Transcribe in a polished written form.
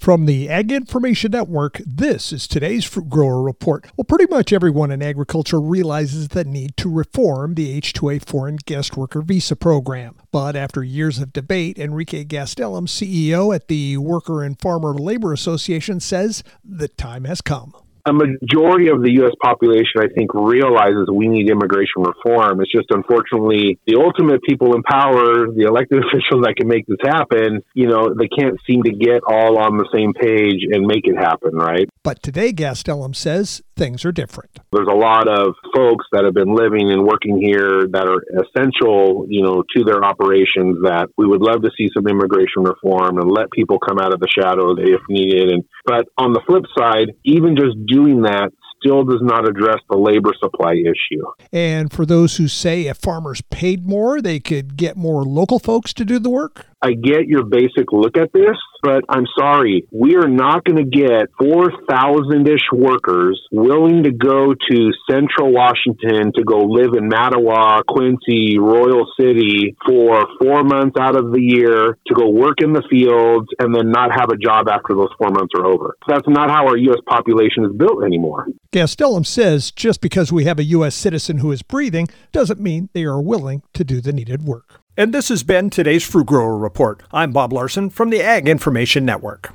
From the Ag Information Network, this is today's Fruit Grower Report. Well, pretty much everyone in agriculture realizes the need to reform the H-2A foreign guest worker visa program. But after years of debate, Enrique Gastelum, CEO at the Worker and Farmer Labor Association, says the time has come. A majority of the U.S. population, I think, realizes we need immigration reform. It's just, unfortunately, the ultimate people in power, the elected officials that can make this happen, they can't seem to get all on the same page and make it happen, right? But today, Gastelum says things are different. There's a lot of folks that have been living and working here that are essential, to their operations, that we would love to see some immigration reform and let people come out of the shadows if needed. But on the flip side, even just doing that still does not address the labor supply issue. And for those who say if farmers paid more, they could get more local folks to do the work? I get your basic look at this, but I'm sorry. We are not going to get 4,000-ish workers willing to go to Central Washington to go live in Mattawa, Quincy, Royal City for 4 months out of the year to go work in the fields and then not have a job after those 4 months are over. That's not how our U.S. population is built anymore. Gastelum says just because we have a U.S. citizen who is breathing doesn't mean they are willing to do the needed work. And this has been today's Fruit Grower Report. I'm Bob Larson from the Ag Information Network.